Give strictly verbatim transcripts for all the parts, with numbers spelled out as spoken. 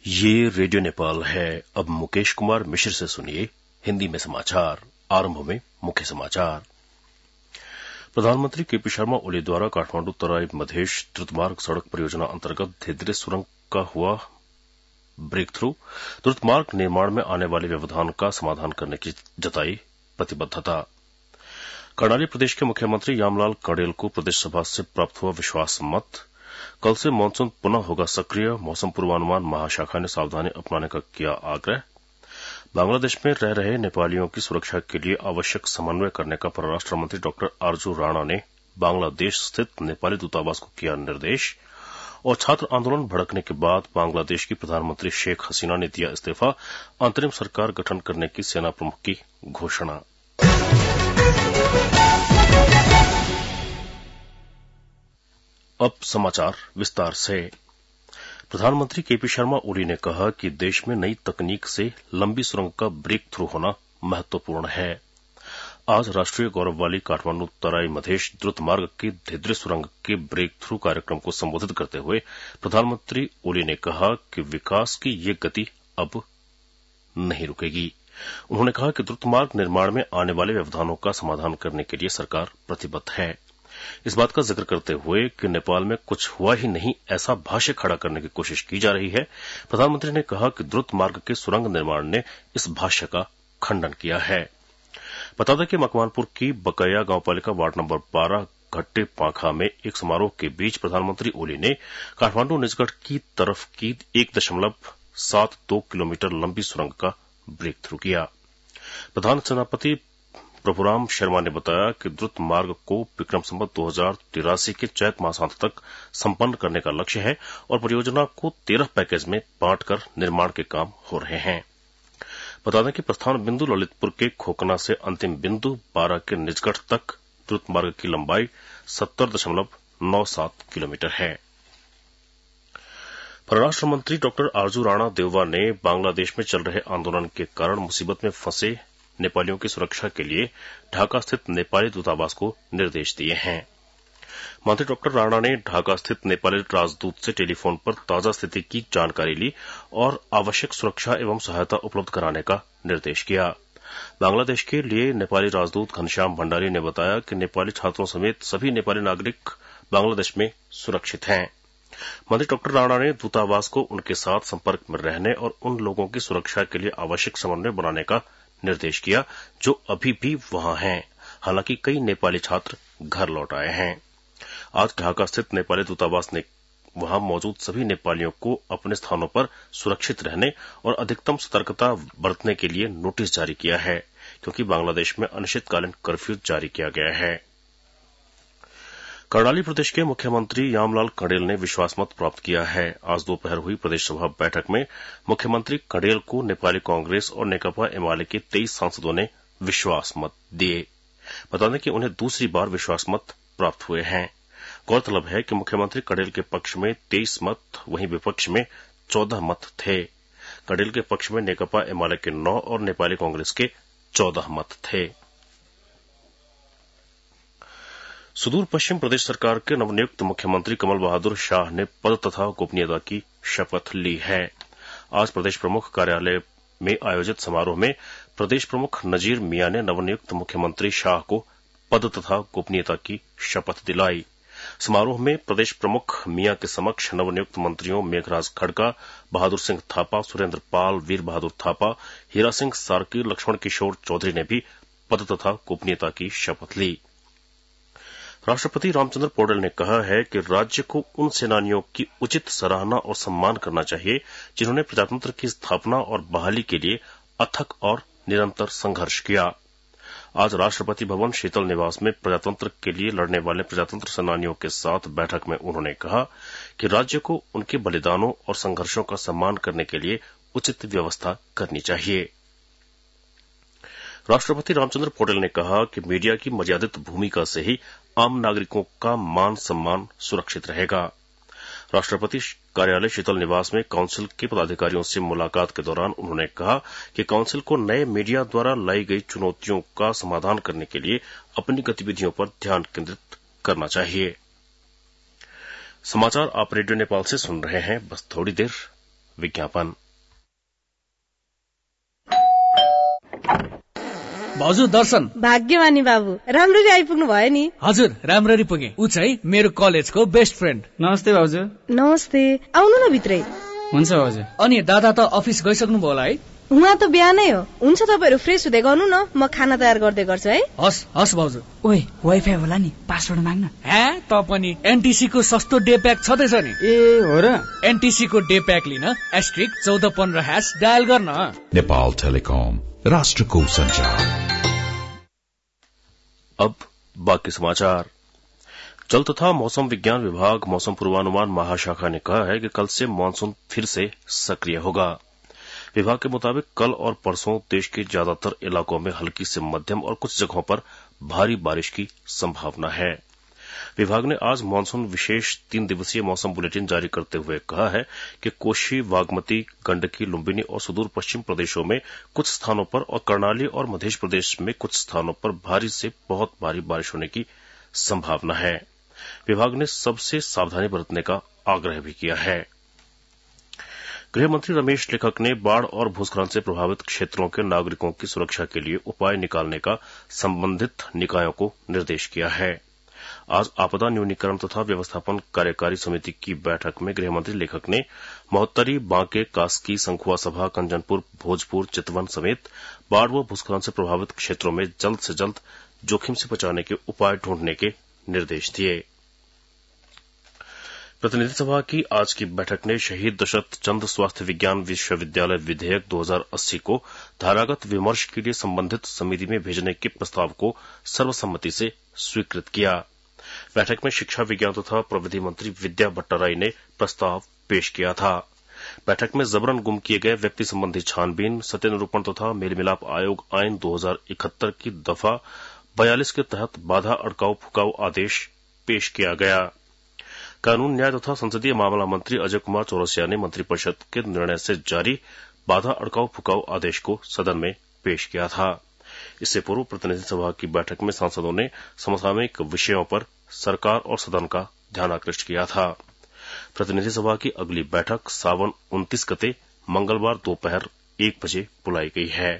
ये रेडियो नेपाल है। अब मुकेश कुमार मिश्र से सुनिए हिंदी में समाचार। आरंभ में मुख्य समाचार। प्रधानमंत्री केपी शर्मा ओली द्वारा काठमांडू तराई मधेश द्रुतमार्ग सड़क परियोजना अंतर्गत धेद्रे सुरंग का हुआ ब्रेक थ्रू, द्रुतमार्ग निर्माण में आने वाले व्यवधान का समाधान करने की जताई प्रतिबद्धता। कर्णाली प्रदेश के मुख्यमंत्री यामलाल कड़ेल को प्रदेश सभा से प्राप्त हुआ विश्वास मत। कल से मानसून पुनः होगा सक्रिय, मौसम पूर्वानुमान महाशाखा ने सावधानी अपनाने का किया आग्रह। बांग्लादेश में रह रहे नेपालियों की सुरक्षा के लिए आवश्यक समन्वय करने का परराष्ट्र मंत्री डॉक्टर आरजू राणा ने बांग्लादेश स्थित नेपाली दूतावास को किया निर्देश। और छात्र आंदोलन भड़कने के बाद बांग्लादेश की प्रधानमंत्री शेख हसीना ने दिया इस्तीफा, अंतरिम सरकार गठन करने की सेना प्रमुख की घोषणा। अब समाचार विस्तार से। प्रधानमंत्री केपी शर्मा ओली ने कहा कि देश में नई तकनीक से लंबी सुरंग का ब्रेक थ्रू होना महत्वपूर्ण है। आज राष्ट्रीय गौरव वाली काठमांडू तराई मधेश द्रुत मार्ग की धेद्रे सुरंग के ब्रेक थ्रू कार्यक्रम को संबोधित करते हुए प्रधानमंत्री ओली ने कहा कि विकास की ये गति अब नहीं रुकेगी। उन्होंने कहा कि द्रुत मार्ग निर्माण में आने वाले व्यवधानों का समाधान करने के लिए सरकार प्रतिबद्ध है। इस बात का जिक्र करते हुए कि नेपाल में कुछ हुआ ही नहीं ऐसा भाष्य खड़ा करने की कोशिश की जा रही है, प्रधानमंत्री ने कहा कि द्रुत मार्ग के सुरंग निर्माण ने इस भाष्य का खंडन किया है। बता दें कि मकवानपुर की बकैया गांवपालिका वार्ड नंबर बारह घट्टे पांखा में एक समारोह के बीच प्रधानमंत्री ओली ने काठमांडू निजगढ़ की तरफ की एक दशमलव सात दो किलोमीटर लंबी सुरंग का ब्रेक थ्रू किया। प्रधान सेनापति प्रभुराम शर्मा ने बताया कि द्रुत मार्ग को विक्रम संवत दो हजार तिरासी के चैत मासांत तक संपन्न करने का लक्ष्य है और परियोजना को तेरह पैकेज में बांटकर निर्माण के काम हो रहे हैं। बता दें कि प्रस्थान बिंदु ललितपुर के खोकना से अंतिम बिंदु बारह के निजगढ़ तक द्रुत मार्ग की लंबाई सत्तर दशमलव नौ सात किलोमीटर है। परराष्ट्र मंत्री डॉक्टर आरजू राणा देववा ने बांग्लादेश में चल रहे आंदोलन के कारण मुसीबत में फंसे नेपालियों की सुरक्षा के लिए ढाका स्थित नेपाली दूतावास को निर्देश दिए हैं। मंत्री डॉक्टर राणा ने ढाका स्थित नेपाली राजदूत से टेलीफोन पर ताजा स्थिति की जानकारी ली और आवश्यक सुरक्षा एवं सहायता उपलब्ध कराने का निर्देश किया। बांग्लादेश के लिए नेपाली राजदूत घनश्याम भंडारी ने बताया कि नेपाली छात्रों समेत सभी नेपाली नागरिक बांग्लादेश में सुरक्षित हैं। मंत्री डॉक्टर राणा ने दूतावास को उनके साथ संपर्क में रहने और उन लोगों की सुरक्षा के लिए आवश्यक समन्वय बनाने का निर्देश किया जो अभी भी वहां हैं। हालांकि कई नेपाली छात्र घर लौट आए हैं। आज ढाका स्थित नेपाली दूतावास ने वहां मौजूद सभी नेपालियों को अपने स्थानों पर सुरक्षित रहने और अधिकतम सतर्कता बरतने के लिए नोटिस जारी किया है, क्योंकि बांग्लादेश में अनिश्चितकालीन कर्फ्यू जारी किया गया है। कर्णाली प्रदेश के मुख्यमंत्री यामलाल कड़ेल ने विश्वास मत प्राप्त किया है। आज दोपहर हुई प्रदेश सभा बैठक में मुख्यमंत्री कड़ेल को नेपाली कांग्रेस और नेकपा एमाले के तेईस सांसदों ने विश्वास मत दिए। बता दें कि उन्हें दूसरी बार विश्वास मत प्राप्त हुए हैं। गौरतलब है कि मुख्यमंत्री कड़ेल के पक्ष में तेईस मत, वहीं विपक्ष में चौदह मत थे। कड़ेल के पक्ष में नेकपा एमाले के नौ और नेपाली कांग्रेस के चौदह मत थे। सुदूर पश्चिम प्रदेश सरकार के नवनियुक्त मुख्यमंत्री कमल बहादुर शाह ने पद तथा गोपनीयता की शपथ ली है। आज प्रदेश प्रमुख कार्यालय में आयोजित समारोह में प्रदेश प्रमुख नजीर मियां ने नवनियुक्त मुख्यमंत्री शाह को पद तथा गोपनीयता की शपथ दिलाई। समारोह में प्रदेश प्रमुख मियां के समक्ष नवनियुक्त मंत्रियों मेघराज खड़का, बहादुर सिंह थापा, सुरेंद्र पाल, वीर बहादुर थापा, हीरा सिंह सार्की, लक्ष्मण किशोर चौधरी ने भी पद तथा गोपनीयता की शपथ ली। राष्ट्रपति रामचंद्र पौडेल ने कहा है कि राज्य को उन सेनानियों की उचित सराहना और सम्मान करना चाहिए जिन्होंने प्रजातंत्र की स्थापना और बहाली के लिए अथक और निरंतर संघर्ष किया। आज राष्ट्रपति भवन शीतल निवास में प्रजातंत्र के लिए लड़ने वाले प्रजातंत्र सेनानियों के साथ बैठक में उन्होंने कहा कि राज्य को उनके बलिदानों और संघर्षों का सम्मान करने के लिए उचित व्यवस्था करनी चाहिए। राष्ट्रपति रामचंद्र पौडेल ने कहा कि मीडिया की मर्यादित भूमिका से ही आम नागरिकों का मान सम्मान सुरक्षित रहेगा। राष्ट्रपति कार्यालय शीतल निवास में काउंसिल के पदाधिकारियों से मुलाकात के दौरान उन्होंने कहा कि काउंसिल को नए मीडिया द्वारा लाई गई चुनौतियों का समाधान करने के लिए अपनी गतिविधियों पर ध्यान केंद्रित करना चाहिए। समाचार आप रेडियो नेपाल से सुन रहे हैं। बस थोड़ी देर विज्ञापन। भाउजू दर्शन। भाग्यमानी बाबु, राम्ररी आइपुग्नु भयो नि। हजुर, राम्ररी पुगे। उ चाहिँ मेरो कलेजको बेस्ट फ्रेन्ड। नमस्ते भाउजू। नमस्ते, आउनु न भित्रै। हुन्छ भाउजू। अनि दादा त अफिस गइसक्नु भयो होला है? उहाँ त बिहानै हो। हुन्छ, तपाईहरु फ्रेस हुँदै गर्नु न, म खाना तयार गर्दै गर्छु है। हस् हस् भाउजू। ओइ, वाइफाई होला नि, पासवर्ड माग्न। हे, त पनि एनटीसी को सस्तो डे प्याक छदैछ नि। ए हो र? एनटीसी को डे प्याक लिन एस्ट्रिक चौध पन्ध्र ह्याश डायल गर्न। नेपाल टेलिकम, राष्ट्रको संचार। अब बाकी समाचार। जल तथा मौसम विज्ञान विभाग मौसम पूर्वानुमान महाशाखा ने कहा है कि कल से मानसून फिर से सक्रिय होगा। विभाग के मुताबिक कल और परसों देश के ज्यादातर इलाकों में हल्की से मध्यम और कुछ जगहों पर भारी बारिश की संभावना है। विभाग ने आज मानसून विशेष तीन दिवसीय मौसम बुलेटिन जारी करते हुए कहा है कि कोशी, बागमती, गंडकी, लुम्बिनी और सुदूर पश्चिम प्रदेशों में कुछ स्थानों पर और कर्णाली और मध्य प्रदेश में कुछ स्थानों पर भारी से बहुत भारी बारिश होने की संभावना है। विभाग ने सबसे सावधानी बरतने का आग्रह भी किया है। गृह मंत्री रमेश लेखक ने बाढ़ और भूस्खलन से प्रभावित क्षेत्रों के नागरिकों की सुरक्षा के लिए उपाय निकालने का संबंधित निकायों को निर्देश किया है। आज आपदा न्यूनीकरण तथा व्यवस्थापन कार्यकारी समिति की बैठक में गृहमंत्री लेखक ने महोत्तरी, बांके, कास्की, संखुआ सभा, कंचनपुर, भोजपुर, चितवन समेत बाढ़ व भूस्खलन से प्रभावित क्षेत्रों में जल्द से जल्द जोखिम से बचाने के उपाय ढूंढने के निर्देश दिए। प्रतिनिधि सभा की आज की बैठक ने शहीद दशरथ चंद्र स्वास्थ्य विज्ञान विश्वविद्यालय विधेयक दो हज़ार अस्सी को धारागत विमर्श के लिए संबंधित समिति में भेजने के प्रस्ताव को सर्वसम्मति से स्वीकृत किया। बैठक में शिक्षा विज्ञान तथा प्रविधि मंत्री विद्या भट्टाराई ने प्रस्ताव पेश किया था। बैठक में जबरन गुम किए गए व्यक्ति संबंधी छानबीन, सत्य निरूपण तथा मेल मिलाप आयोग आईन दो हज़ार इकहत्तर की दफा बयालीस के तहत बाधा अड़काऊ फुकाऊ आदेश पेश किया गया। कानून, न्याय तथा संसदीय मामला मंत्री अजय कुमार चौरसिया ने मंत्रिपरिषद के निर्णय से जारी बाधा अड़काऊ फुकाऊ आदेश को सदन में पेश किया था। इससे पूर्व प्रतिनिधि सभा की बैठक में सांसदों ने समसामयिक विषयों पर सरकार और सदन का ध्यान आकृष्ट किया था। प्रतिनिधि सभा की अगली बैठक सावन उनतीस गते मंगलवार दोपहर एक बजे बुलाई गई है।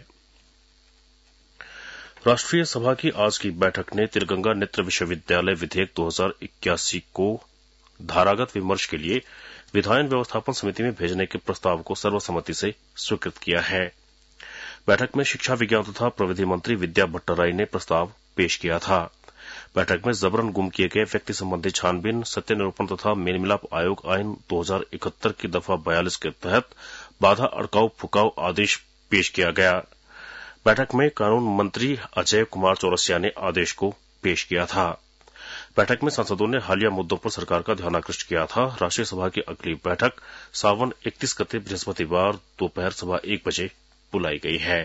राष्ट्रीय सभा की आज की बैठक ने तिरगंगा नेत्र विश्वविद्यालय विधेयक दो हज़ार इक्यासी को धारागत विमर्श के लिए विधायन व्यवस्थापन समिति में भेजने के प्रस्ताव को सर्वसम्मति से स्वीकृत किया है। बैठक में शिक्षा विज्ञान तथा प्रविधि मंत्री विद्या भट्टाराई ने प्रस्ताव पेश किया था। बैठक में जबरन गुम किए गए व्यक्ति संबंधी छानबीन, सत्य निरूपण तथा मेल मिलाप आयोग आईन दो हज़ार इकहत्तर की दफा बयालीस के तहत बाधा अड़काऊ फुकाऊ आदेश पेश किया गया। बैठक में कानून मंत्री अजय कुमार चौरसिया ने आदेश को पेश किया था। बैठक में सांसदों ने हालिया मुद्दों पर सरकार का ध्यान आकृष्ट किया था। राष्ट्रीय सभा की अगली बैठक सावन इकतीस गते बृहस्पतिवार दोपहर सवा एक बजे बुलाई गई है।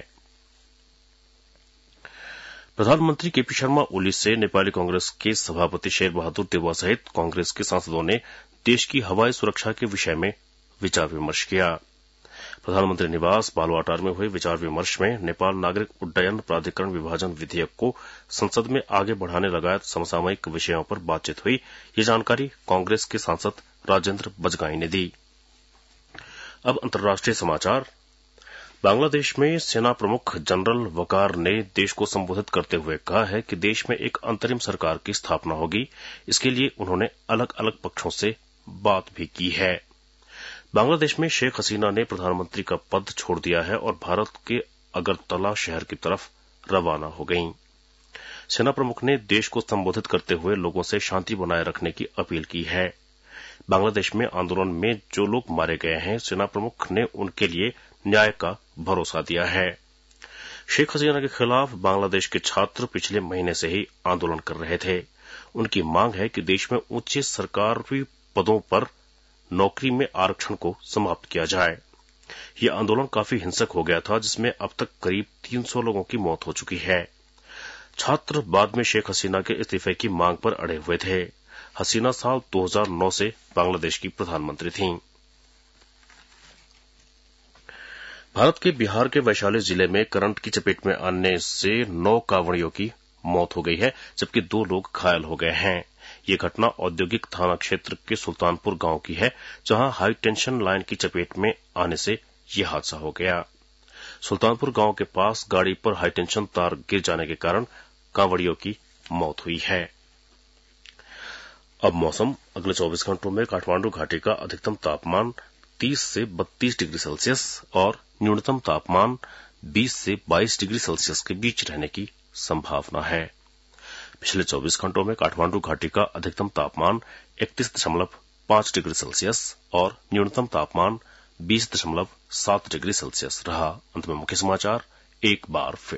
प्रधानमंत्री केपी शर्मा ओली से नेपाली कांग्रेस के सभापति शेर बहादुर देउवा सहित कांग्रेस के सांसदों ने देश की हवाई सुरक्षा के विषय में विचार विमर्श किया। प्रधानमंत्री निवास बालुवाटार में हुए विचार विमर्श में नेपाल नागरिक उड्डयन प्राधिकरण विभाजन विधेयक को संसद में आगे बढ़ाने लगायत समसामयिक विषयों पर बातचीत हुई। ये जानकारी कांग्रेस के सांसद राजेंद्र बजगाई ने दी। अब अंतर्राष्ट्रीय समाचार। बांग्लादेश में सेना प्रमुख जनरल वकार ने देश को संबोधित करते हुए कहा है कि देश में एक अंतरिम सरकार की स्थापना होगी। इसके लिए उन्होंने अलग अलग पक्षों से बात भी की है। बांग्लादेश में शेख हसीना ने प्रधानमंत्री का पद छोड़ दिया है और भारत के अगरतला शहर की तरफ रवाना हो गईं। सेना प्रमुख ने देश को संबोधित करते हुए लोगों से शांति बनाए रखने की अपील की है। बांग्लादेश में आंदोलन में जो लोग मारे गए हैं, सेना प्रमुख ने उनके लिए न्याय का भरोसा दिया है। शेख हसीना के खिलाफ बांग्लादेश के छात्र पिछले महीने से ही आंदोलन कर रहे थे। उनकी मांग है कि देश में ऊंचे सरकारी पदों पर नौकरी में आरक्षण को समाप्त किया जाए। यह आंदोलन काफी हिंसक हो गया था, जिसमें अब तक करीब तीन सौ लोगों की मौत हो चुकी है। छात्र बाद में शेख हसीना के इस्तीफे की मांग पर अड़े हुए थे। हसीना साल दो हज़ार नौ से बांग्लादेश की प्रधानमंत्री थीं। भारत के बिहार के वैशाली जिले में करंट की चपेट में आने से नौ कांवड़ियों की मौत हो गई है, जबकि दो लोग घायल हो गए हैं। ये घटना औद्योगिक थाना क्षेत्र के सुल्तानपुर गांव की है, जहां हाई टेंशन लाइन की चपेट में आने से यह हादसा हो गया। सुल्तानपुर गांव के पास गाड़ी पर हाई टेंशन तार गिर जाने के कारण कांवड़ियों की मौत हुई है। अब मौसम। अगले चौबीस घंटों में काठमांडू घाटी का अधिकतम तापमान तीस से बत्तीस डिग्री सेल्सियस और न्यूनतम तापमान बीस से बाईस डिग्री सेल्सियस के बीच रहने की संभावना है। पिछले चौबीस घंटों में काठमांडू घाटी का अधिकतम तापमान इकतीस दशमलव पांच डिग्री सेल्सियस और न्यूनतम तापमान बीस दशमलव सात डिग्री सेल्सियस रहा। अंत में मुख्य समाचार एक बार फिर।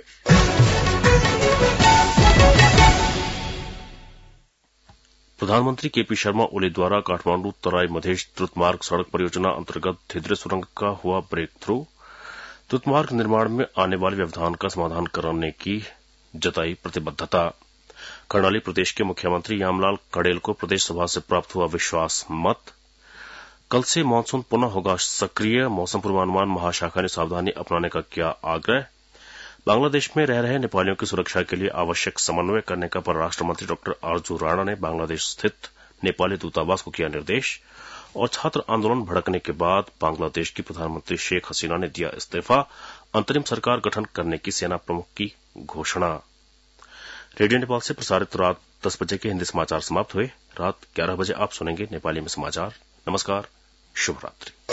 प्रधानमंत्री केपी शर्मा ओली द्वारा काठमांडू तराई मधेश द्रुतमार्ग सड़क परियोजना अंतर्गत धिद्रे सुरंग का हुआ ब्रेक थ्रू। द्रुतमार्ग निर्माण में आने वाले व्यवधान का समाधान करने की जताई प्रतिबद्धता। कर्णाली प्रदेश के मुख्यमंत्री यामलाल कड़ेल को प्रदेश सभा से प्राप्त हुआ विश्वास मत। कल से मानसून पुनः होगा सक्रिय, मौसम पूर्वानुमान महाशाखा ने सावधानी अपनाने का किया आग्रह। बांग्लादेश में रह रहे नेपालियों की सुरक्षा के लिए आवश्यक समन्वय करने का परराष्ट्र मंत्री डॉक्टर आरजू राणा ने बांग्लादेश स्थित नेपाली दूतावास को किया निर्देश। और छात्र आंदोलन भड़कने के बाद बांग्लादेश की प्रधानमंत्री शेख हसीना ने दिया इस्तीफा, अंतरिम सरकार गठन करने की सेना प्रमुख की घोषणा। रेडियो नेपाल से प्रसारित रात दस बजे के हिंदी समाचार समाप्त हुए। रात ग्यारह बजे आप सुनेंगे नेपाली में समाचार। नमस्कार, शुभ रात्रि।